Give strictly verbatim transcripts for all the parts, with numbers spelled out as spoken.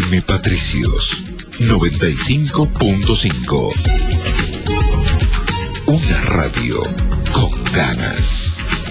M. Patricios, noventa y cinco punto cinco. Una radio con ganas.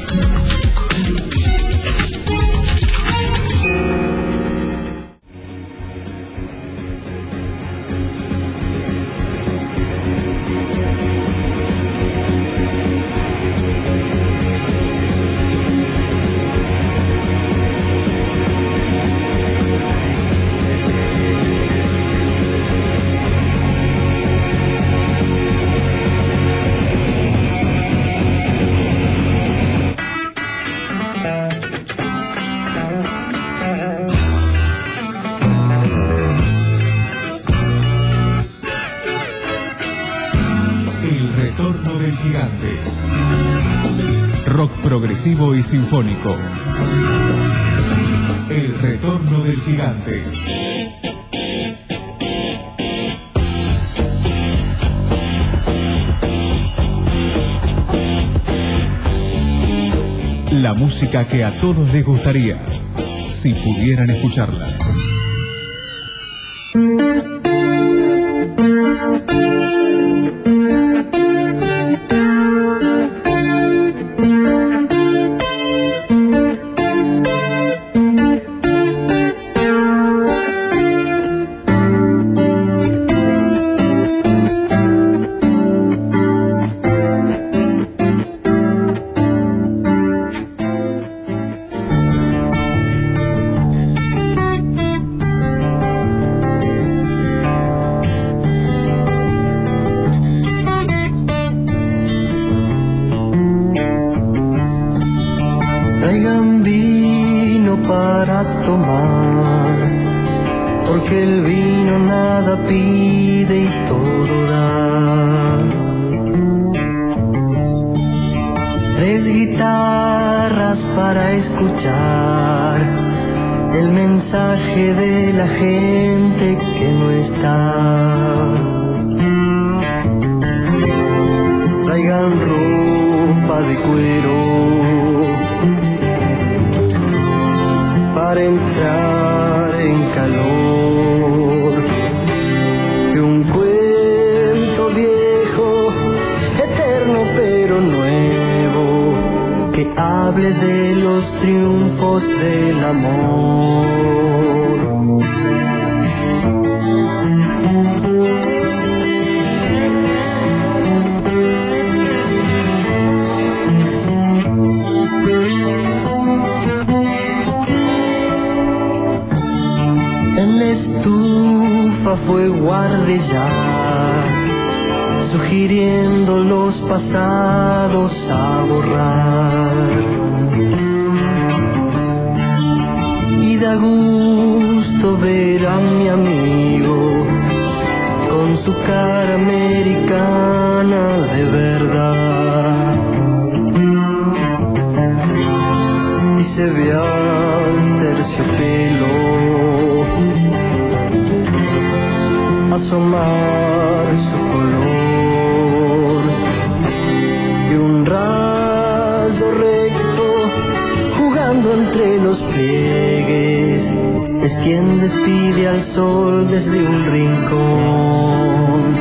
Progresivo y sinfónico. El retorno del gigante. La música que a todos les gustaría, si pudieran escucharla. Sugiriendo los pasados a borrar, y da gusto ver a mi amigo con su cara americana de verdad, y se ve al terciopelo asomar su color, y un rayo recto jugando entre los pliegues es quien despide al sol desde un rincón.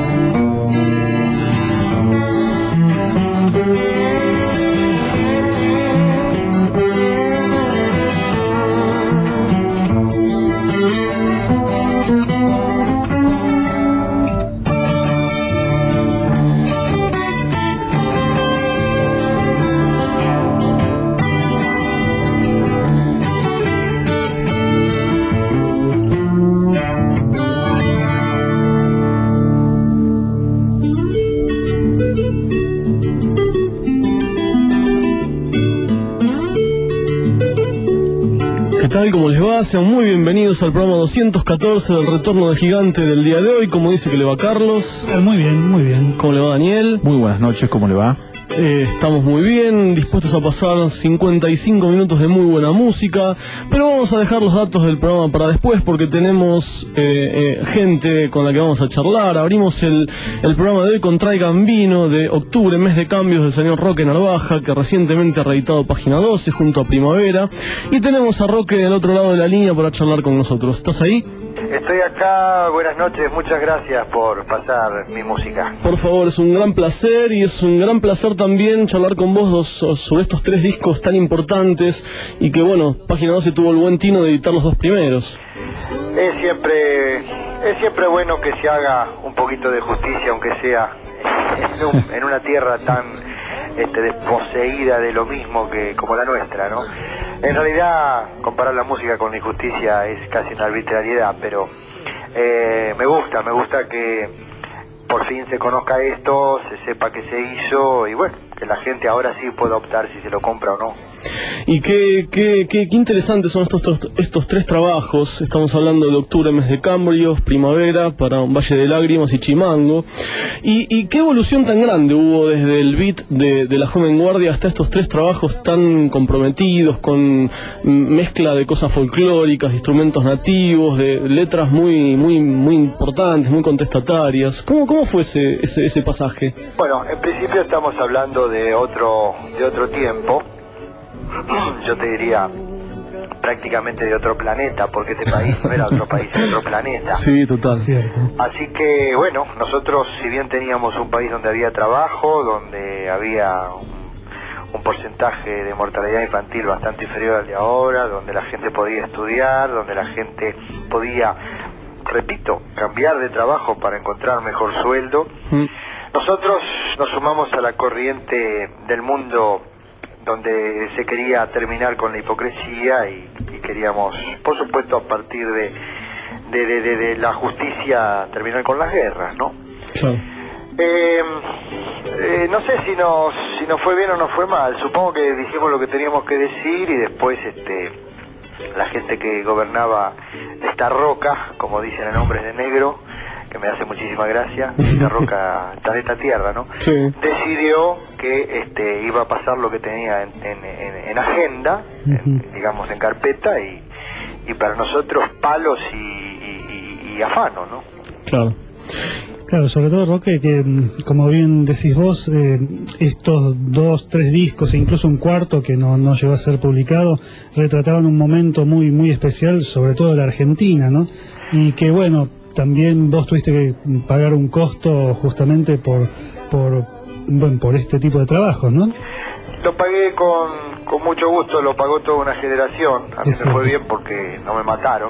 tal? ¿Cómo les va? Sean muy bienvenidos al programa doscientos catorce del Retorno del Gigante del día de hoy. ¿Cómo dice que le va Carlos? Eh, muy bien, muy bien. ¿Cómo le va Daniel? Muy buenas noches, ¿cómo le va? Eh, estamos muy bien, dispuestos a pasar cincuenta y cinco minutos de muy buena música, pero vamos a dejar los datos del programa para después porque tenemos eh, eh, gente con la que vamos a charlar. Abrimos el, el programa de hoy con Tray Gambino de octubre, mes de cambios del señor Roque Narvaja, que recientemente ha reeditado Página doce junto a Primavera, y tenemos a Roque del otro lado de la línea para charlar con nosotros. ¿Estás ahí? Estoy acá, buenas noches, muchas gracias por pasar mi música. Por favor, es un gran placer y es un gran placer también charlar con vos dos, sobre estos tres discos tan importantes y que bueno, Página doce tuvo el buen tino de editar los dos primeros. Es siempre, es siempre bueno que se haga un poquito de justicia, aunque sea en, un, en una tierra tan este, desposeída de lo mismo que como la nuestra, ¿no? En realidad, comparar la música con la injusticia es casi una arbitrariedad, pero eh, me gusta, me gusta que por fin se conozca esto, se sepa que se hizo y bueno, que la gente ahora sí pueda optar si se lo compra o no. Y qué, qué, qué, qué interesantes son estos, estos, estos tres trabajos. Estamos hablando de Octubre, Mes de Cambrios, Primavera, para un Valle de Lágrimas y Chimango. Y, y qué evolución tan grande hubo desde el beat de, de La Joven Guardia hasta estos tres trabajos tan comprometidos, con mezcla de cosas folclóricas, de instrumentos nativos, de letras muy muy muy importantes, muy contestatarias. ¿Cómo, cómo fue ese, ese, ese pasaje? Bueno, en principio estamos hablando de otro, de otro tiempo. Yo te diría prácticamente de otro planeta, porque este país no era otro país, era otro planeta. Sí, total. Cierto. Así que bueno, nosotros si bien teníamos un país donde había trabajo, donde había un, un porcentaje de mortalidad infantil bastante inferior al de ahora, donde la gente podía estudiar, donde la gente podía, repito, cambiar de trabajo para encontrar mejor sueldo, mm. nosotros nos sumamos a la corriente del mundo donde se quería terminar con la hipocresía y, y queríamos, por supuesto, a partir de, de, de, de, de la justicia, terminar con las guerras, ¿no? Claro. Eh, eh, no sé si nos, si nos fue bien o nos fue mal. Supongo que dijimos lo que teníamos que decir y después este, la gente que gobernaba esta roca, como dicen en Hombres de Negro, que me hace muchísima gracia, esta roca está de esta tierra, ¿no? Sí. Decidió que este iba a pasar lo que tenía en, en, en, en agenda, uh-huh. en, digamos en carpeta, y, y para nosotros palos y, y, y, y afano, ¿no? Claro. Claro, sobre todo, Roque, que como bien decís vos, eh, estos dos, tres discos e incluso un cuarto que no, no llegó a ser publicado, retrataban un momento muy muy especial, sobre todo de la Argentina, ¿no? Y que bueno, también vos tuviste que pagar un costo justamente por por bueno, por este tipo de trabajos, ¿no? Lo pagué con, con mucho gusto, lo pagó toda una generación. A mí me fue bien porque no me mataron,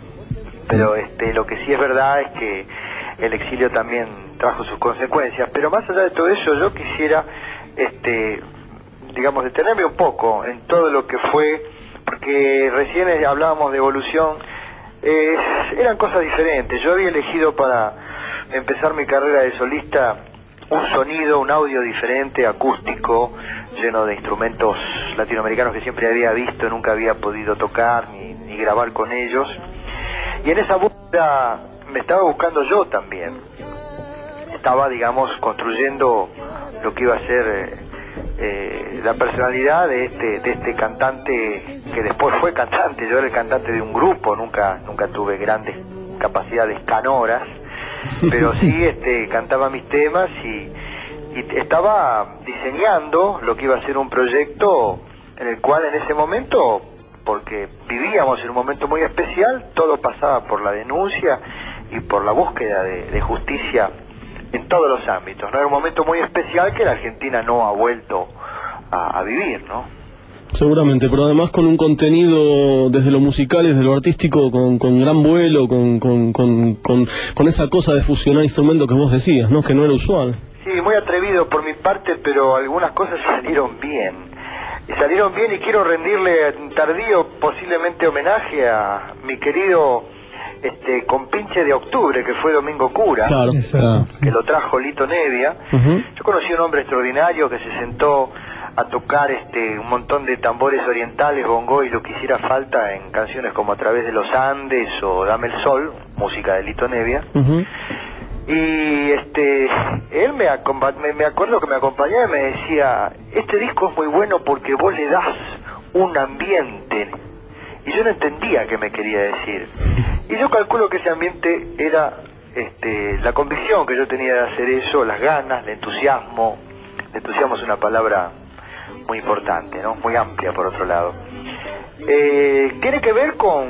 pero este lo que sí es verdad es que el exilio también trajo sus consecuencias. Pero más allá de todo eso, yo quisiera este digamos detenerme un poco en todo lo que fue, porque recién hablábamos de evolución. Eh, eran cosas diferentes. Yo había elegido para empezar mi carrera de solista un sonido, un audio diferente, acústico, lleno de instrumentos latinoamericanos que siempre había visto, nunca había podido tocar ni, ni grabar con ellos. Y en esa búsqueda me estaba buscando yo también. Estaba, digamos, construyendo lo que iba a ser eh, eh, la personalidad de este de este cantante que después fue cantante. Yo era el cantante de un grupo, nunca nunca tuve grandes capacidades canoras, pero sí este cantaba mis temas y, y estaba diseñando lo que iba a ser un proyecto en el cual en ese momento, porque vivíamos en un momento muy especial, todo pasaba por la denuncia y por la búsqueda de, de justicia en todos los ámbitos, ¿no? Era un momento muy especial que la Argentina no ha vuelto a, a vivir, ¿no? Seguramente, pero además con un contenido desde lo musical y desde lo artístico con, con gran vuelo, con, con, con, con, con esa cosa de fusionar instrumentos que vos decías, ¿no? Que no era usual. Sí, muy atrevido por mi parte, pero algunas cosas salieron bien. Y salieron bien y quiero rendirle tardío posiblemente homenaje a mi querido este compinche de Octubre, que fue Domingo Cura, claro, claro. que lo trajo Lito Nevia. Uh-huh. Yo conocí a un hombre extraordinario que se sentó a tocar este un montón de tambores orientales, bongo y lo que hiciera falta en canciones como A través de los Andes o Dame el Sol, música de Lito Nevia. Uh-huh. Y este él me, me, me acuerdo que me acompañaba y me decía, este disco es muy bueno porque vos le das un ambiente. Y yo no entendía qué me quería decir. Y yo calculo que ese ambiente era este, la convicción que yo tenía de hacer eso, las ganas, el entusiasmo. El entusiasmo es una palabra muy importante, ¿no? Muy amplia por otro lado. Eh, tiene que ver con,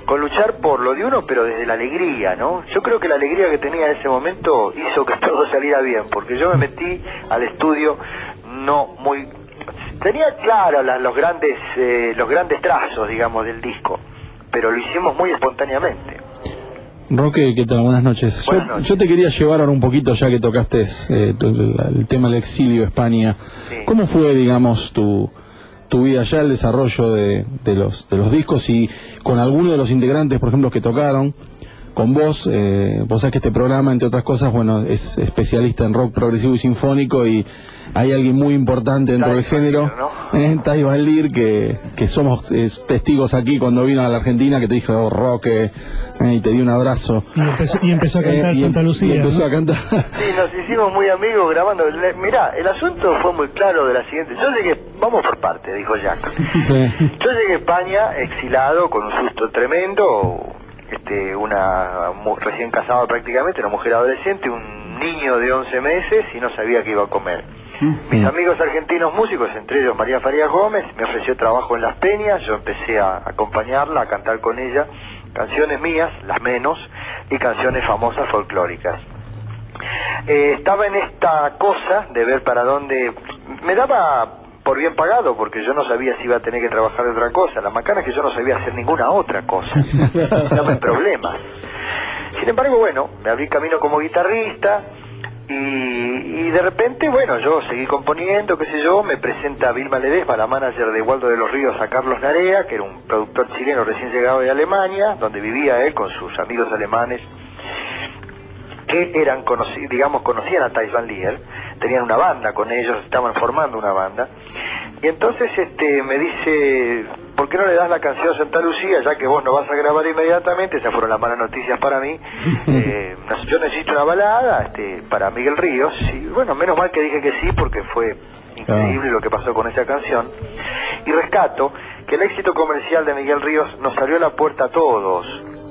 con luchar por lo de uno, pero desde la alegría, ¿no? Yo creo que la alegría que tenía en ese momento hizo que todo saliera bien, porque yo me metí al estudio no muy... Tenía claro la, los grandes eh, los grandes trazos, digamos, del disco, pero lo hicimos muy espontáneamente. Roque, ¿qué tal? Buenas noches. Buenas yo, noches. yo te quería llevar ahora un poquito, ya que tocaste eh, tu- el, el tema del exilio, España. Sí. ¿Cómo fue, digamos, tu, tu vida allá, el desarrollo de, de, los, de los discos y con alguno de los integrantes, por ejemplo, que tocaron con vos? Eh, vos sabés que este programa, entre otras cosas, bueno, es especialista en rock progresivo y sinfónico, y hay alguien muy importante dentro del Taj Van género, Leer, ¿no? eh, Tai Van Leer, que, que somos eh, testigos aquí cuando vino a la Argentina, que te dijo, oh, Roque, eh, y te dio un abrazo. Y empezó, y empezó a cantar Eh, y em- Santa Lucía. y empezó ¿no? a cantar. Sí, nos hicimos muy amigos grabando. Le- Mirá, el asunto fue muy claro de la siguiente. Yo llegué, vamos por parte, dijo Jack. Sí. Yo llegué a España exilado con un susto tremendo, este, una mu- recién casada prácticamente, una mujer adolescente, un niño de once meses y no sabía qué iba a comer. Mis amigos argentinos músicos, entre ellos María Farías Gómez, me ofreció trabajo en Las Peñas, yo empecé a acompañarla, a cantar con ella canciones mías, las menos, y canciones famosas folclóricas. Eh, estaba en esta cosa de ver para dónde... Me daba por bien pagado, porque yo no sabía si iba a tener que trabajar de otra cosa. La macana es que yo no sabía hacer ninguna otra cosa. Estaba en problemas. Sin embargo, bueno, me abrí camino como guitarrista y, y de repente, bueno, yo seguí componiendo, qué sé yo, me presenta Vilma Ledesma, la manager de Waldo de los Ríos, a Carlos Narea, que era un productor chileno recién llegado de Alemania, donde vivía él con sus amigos alemanes, que eran conocidos, digamos, conocían a Taj Van Leer, tenían una banda con ellos, estaban formando una banda, y entonces este me dice, ¿por qué no le das la canción Santa Lucía, ya que vos no vas a grabar inmediatamente? Esas fueron las malas noticias para mí. Eh, yo necesito una balada este, para Miguel Ríos, y bueno, menos mal que dije que sí, porque fue increíble lo que pasó con esa canción. Y rescato que el éxito comercial de Miguel Ríos nos abrió la puerta a todos.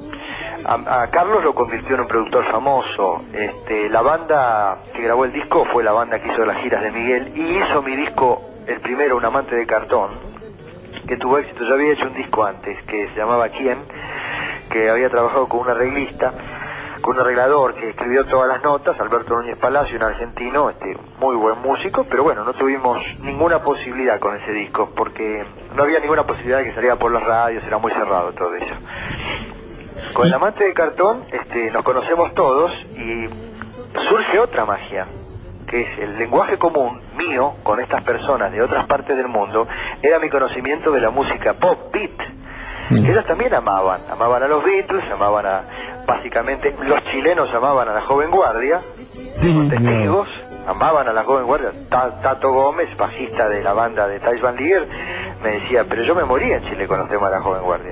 A, a Carlos lo convirtió en un productor famoso. Este, la banda que grabó el disco fue la banda que hizo las giras de Miguel y hizo mi disco, el primero, Un amante de cartón, que tuvo éxito. Yo había hecho un disco antes que se llamaba ¿Quién?, que había trabajado con un arreglista, con un arreglador que escribió todas las notas, Alberto Núñez Palacio, un argentino, este, muy buen músico, pero bueno, no tuvimos ninguna posibilidad con ese disco, porque no había ninguna posibilidad de que saliera por las radios, era muy cerrado todo eso. Con El amante de cartón este, nos conocemos todos y surge otra magia, que es el lenguaje común mío con estas personas de otras partes del mundo, era mi conocimiento de la música pop, beat. Ellos también amaban, amaban a los Beatles, amaban a, básicamente, los chilenos amaban a la Joven Guardia, tengo testigos, amaban a la Joven Guardia. Ta- Tato Gómez, bajista de la banda de Taj Van Leer, me decía, pero yo me moría en Chile con los temas de la Joven Guardia.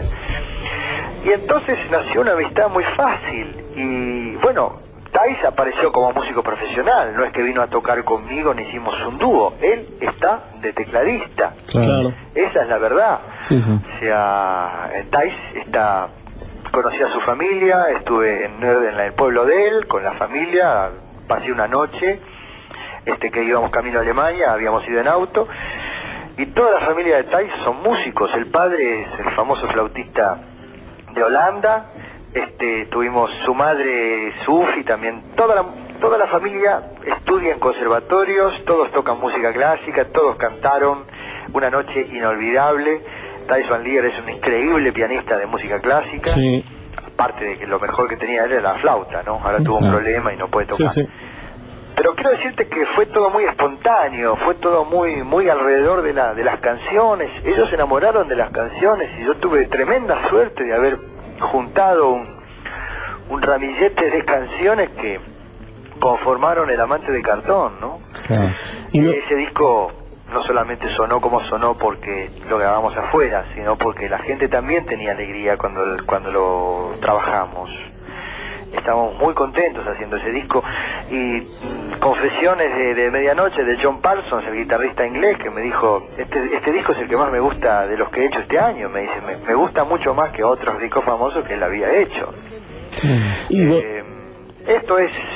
Y entonces nació una amistad muy fácil, y bueno, Thais apareció como músico profesional, no es que vino a tocar conmigo ni hicimos un dúo, él está de tecladista. Claro. Esa es la verdad. Sí, sí. O sea, Thais está, conocí a su familia, estuve en, en el pueblo de él, con la familia, pasé una noche, este que íbamos camino a Alemania, habíamos ido en auto, y toda la familia de Thais son músicos. El padre es el famoso flautista de Holanda, este, tuvimos su madre Sufi también, toda la, toda la familia estudia en conservatorios, todos tocan música clásica, todos cantaron una noche inolvidable. Taj Van Leer es un increíble pianista de música clásica, Sí. aparte de que lo mejor que tenía él era la flauta, ¿no? Ahora tuvo un Sí. problema y no puede tocar. Sí, sí. Pero quiero decirte que fue todo muy espontáneo, fue todo muy muy alrededor de, la, de las canciones. Ellos se enamoraron de las canciones y yo tuve tremenda suerte de haber juntado un, un ramillete de canciones que conformaron El amante de cartón, ¿no? Claro. Y Y no- ese disco no solamente sonó como sonó porque lo grabamos afuera, sino porque la gente también tenía alegría cuando, cuando lo trabajamos. Estábamos muy contentos haciendo ese disco. Y mm, confesiones de, de medianoche de John Parsons, el guitarrista inglés, que me dijo, este, este disco es el que más me gusta de los que he hecho este año. Me dice, me, me gusta mucho más que otros discos famosos que él había hecho. y vos- Eh, esto es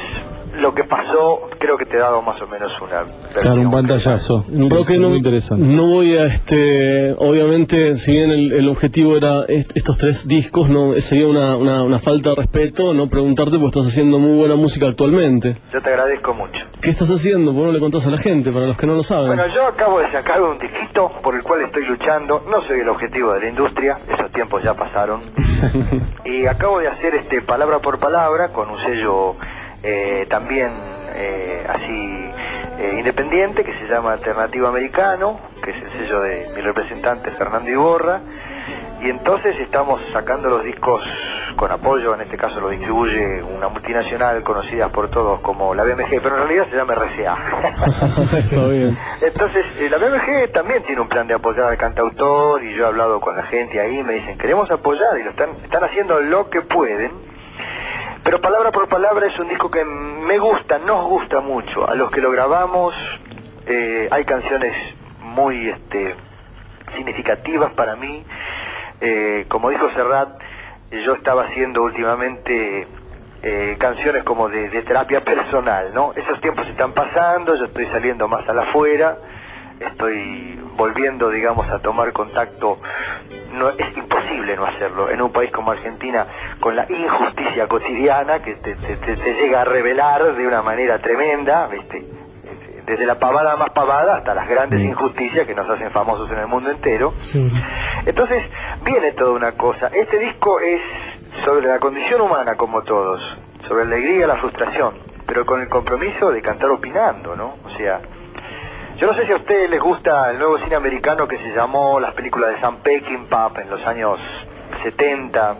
lo que pasó, creo que te he dado más o menos una versión. Claro, un pantallazo. Sí, Roque, sí, no, muy interesante. no voy a, este, obviamente, si bien el, el objetivo era est estos tres discos, no sería una, una, una falta de respeto no preguntarte, porque estás haciendo muy buena música actualmente. Yo te agradezco mucho. ¿Qué estás haciendo? ¿Por qué no le contás a la gente, para los que no lo saben? Bueno, yo acabo de sacar un disquito por el cual estoy luchando. No soy el objetivo de la industria, esos tiempos ya pasaron. Y acabo de hacer este palabra por palabra con un sello eh, también eh, así eh, independiente, que se llama Alternativo Americano, que es el sello de mi representante Fernando Iborra. Y entonces estamos sacando los discos con apoyo, en este caso lo distribuye una multinacional conocida por todos como la B M G, pero en realidad se llama R C A. Está bien. Entonces, eh, la B M G también tiene un plan de apoyar al cantautor, y yo he hablado con la gente ahí, me dicen, queremos apoyar, y lo están, están haciendo lo que pueden. Pero palabra por palabra es un disco que me gusta, nos gusta mucho. A los que lo grabamos, eh, hay canciones muy este, significativas para mí. Eh, como dijo Serrat, yo estaba haciendo últimamente eh, canciones como de, de terapia personal, ¿no? Esos tiempos están pasando, yo estoy saliendo más a la afuera, estoy volviendo, digamos, a tomar contacto. No, es imposible no hacerlo en un país como Argentina, con la injusticia cotidiana que te, te, te, te llega a revelar de una manera tremenda, ¿viste? Desde la pavada más pavada hasta las grandes injusticias que nos hacen famosos en el mundo entero. Sí. Entonces viene toda una cosa. Este disco es sobre la condición humana, como todos, sobre la alegría y la frustración, pero con el compromiso de cantar opinando, ¿no? O sea, yo no sé si a ustedes les gusta el nuevo cine americano que se llamó las películas de Sam Peckinpah en los años setenta,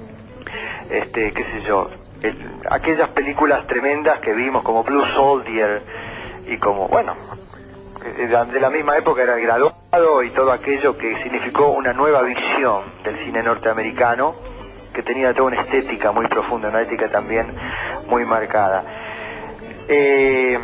este, qué sé yo, el, aquellas películas tremendas que vimos como Blue Soldier, y como, bueno, de la misma época era El Graduado y todo aquello que significó una nueva visión del cine norteamericano, que tenía toda una estética muy profunda, una ética también muy marcada. Eh,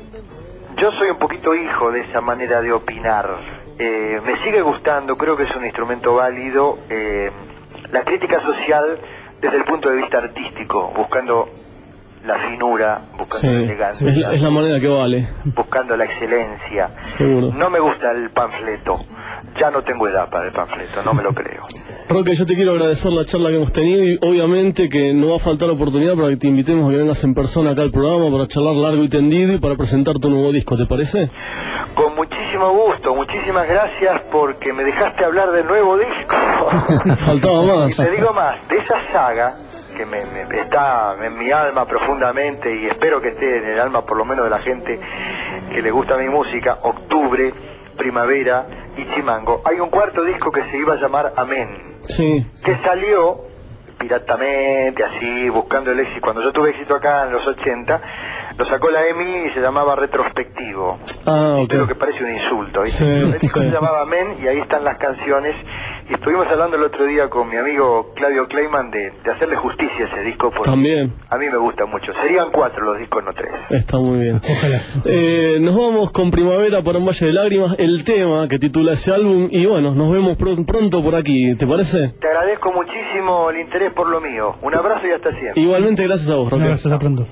yo soy un poquito hijo de esa manera de opinar. Eh, me sigue gustando, creo que es un instrumento válido, eh, la crítica social desde el punto de vista artístico, buscando la finura, buscando Sí, la elegancia, es, la- es la manera que vale. buscando la excelencia. Seguro. No me gusta el panfleto, ya no tengo edad para el panfleto, no me lo creo. Roque, yo te quiero agradecer la charla que hemos tenido, y obviamente que no va a faltar oportunidad para que te invitemos a que vengas en persona acá al programa para charlar largo y tendido y para presentar tu nuevo disco, ¿te parece? Con muchísimo gusto, muchísimas gracias porque me dejaste hablar del nuevo disco. Faltaba más. Y te digo más, de esa saga que me, me- está en mi alma profundamente, y espero que esté en el alma por lo menos de la gente que le gusta mi música, Octubre, Primavera y Chimango, hay un cuarto disco que se iba a llamar Amén, Sí. que salió piratamente, así, buscando el éxito. Cuando yo tuve éxito acá en los ochenta, lo sacó la EMI y se llamaba Retrospectivo. Ah, ok. Es lo que parece un insulto, ¿viste? Sí, El disco sí. se llamaba Amén y ahí están las canciones. Y estuvimos hablando el otro día con mi amigo Claudio Kleiman de, de hacerle justicia a ese disco, porque También. a mí me gusta mucho. Serían cuatro los discos, no tres. Está muy bien. Ojalá. Eh, nos vamos con Primavera para un Valle de Lágrimas, el tema que titula ese álbum, y bueno, nos vemos pr- pronto por aquí, ¿te parece? Te agradezco muchísimo el interés por lo mío. Un abrazo y hasta siempre. Igualmente, gracias a vos, Roque. Gracias, hasta pronto.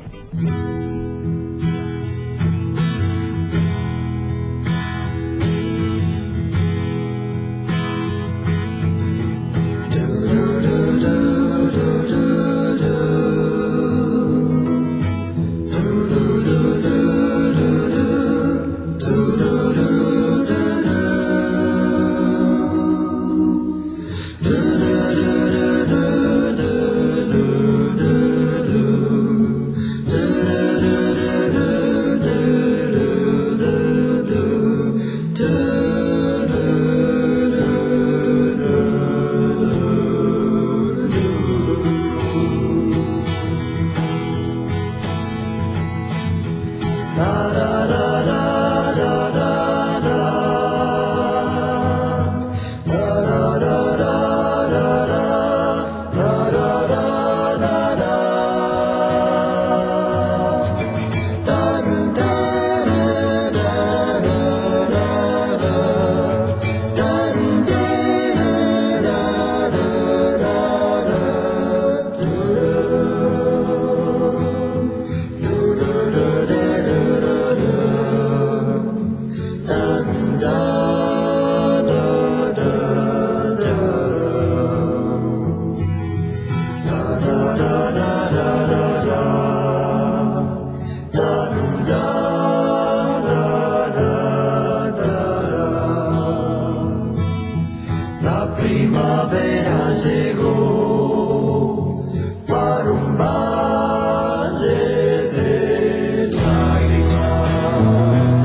Da llegó para un valle de lágrimas.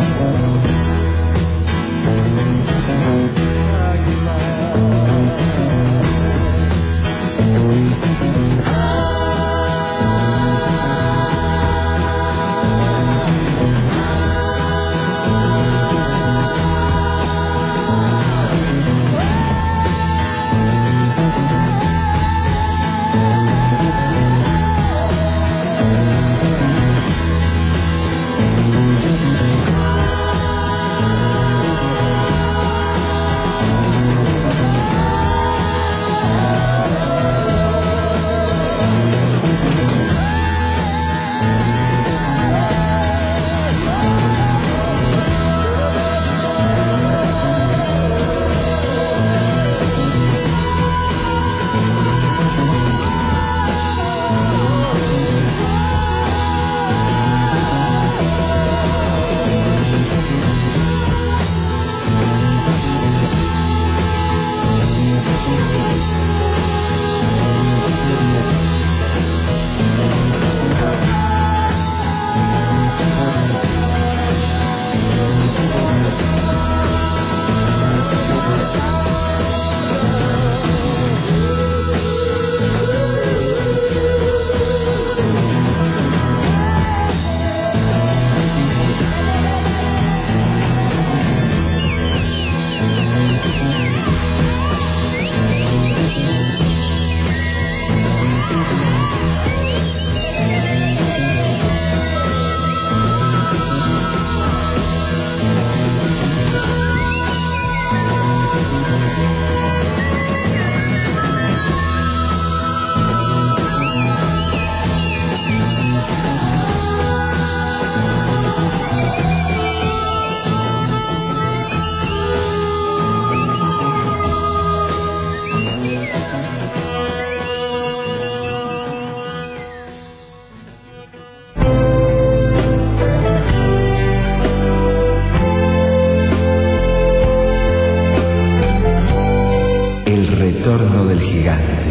retorno del gigante.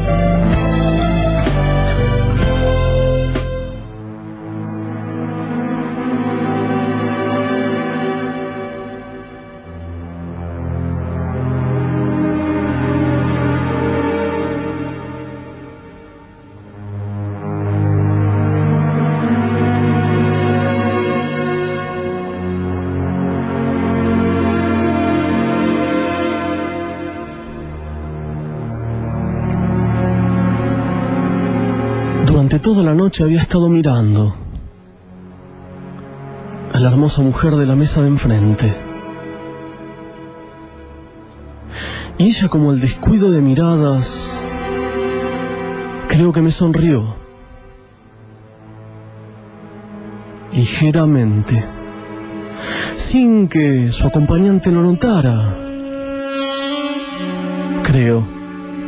Durante toda la noche había estado mirando a la hermosa mujer de la mesa de enfrente. Y ella, como el descuido de miradas, creo que me sonrió. Ligeramente, sin que su acompañante lo notara. Creo.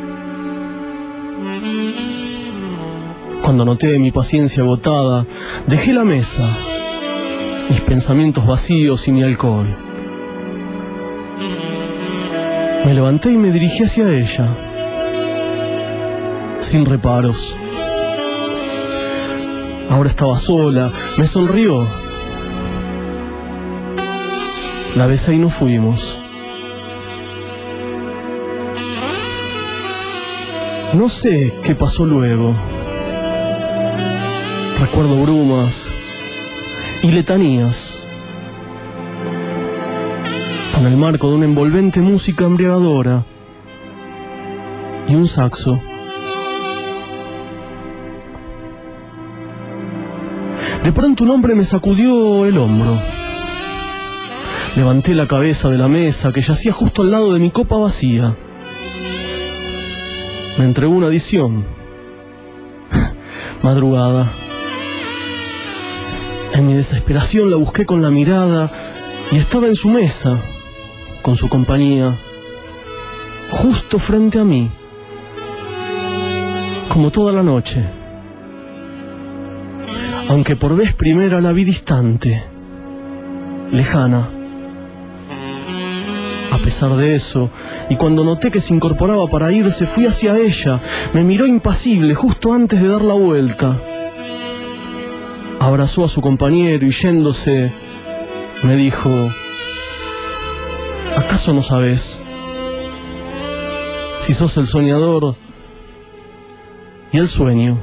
Cuando noté mi paciencia agotada, dejé la mesa, mis pensamientos vacíos y mi alcohol. Me levanté y me dirigí hacia ella, sin reparos. Ahora estaba sola, me sonrió. La besé y nos fuimos. No sé qué pasó luego. Recuerdo brumas y letanías con el marco de una envolvente música embriagadora y un saxo. De pronto un hombre me sacudió el hombro. Levanté la cabeza de la mesa que yacía justo al lado de mi copa vacía. Me entregó una adición. Madrugada. En mi desesperación la busqué con la mirada y estaba en su mesa, con su compañía, justo frente a mí, como toda la noche. Aunque por vez primera la vi distante, lejana, A pesar de eso, y cuando noté que se incorporaba para irse, fui hacia ella. Me miró impasible justo antes de dar la vuelta. Abrazó a su compañero y yéndose, me dijo: ¿acaso no sabes? Si sos el soñador y el sueño.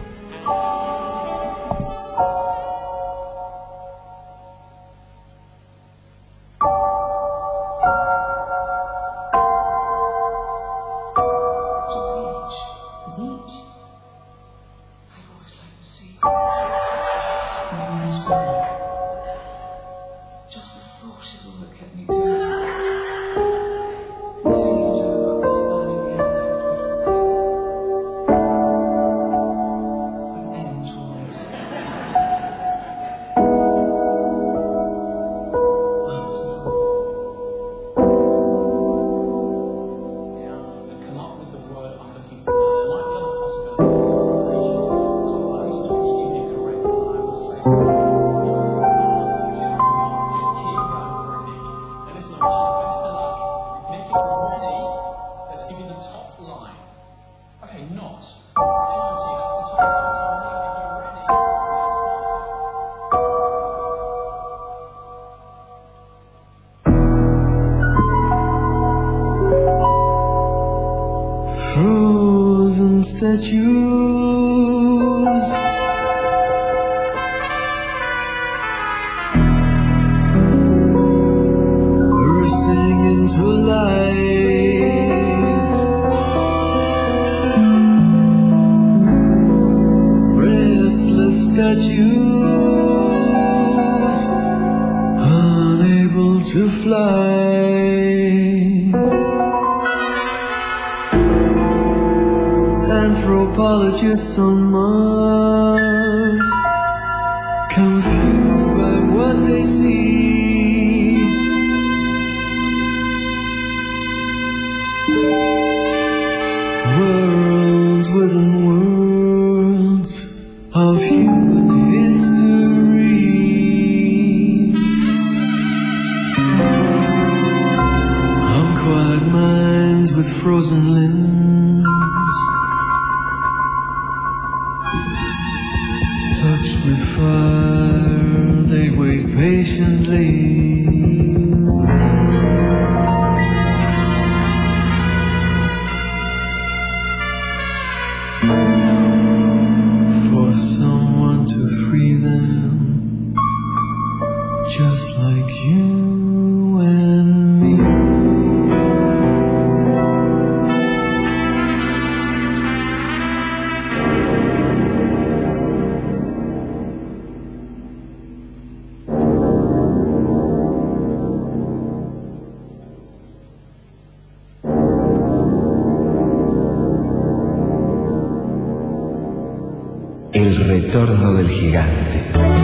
Frozen statues, bursting into life, restless statues, unable to fly. Anthropologists on Mars, confused by what they see. Worlds within worlds of human history. Unquiet minds with frozen limbs, touched with fire, they wait patiently. For someone to free them, just like you and me. El retorno del gigante.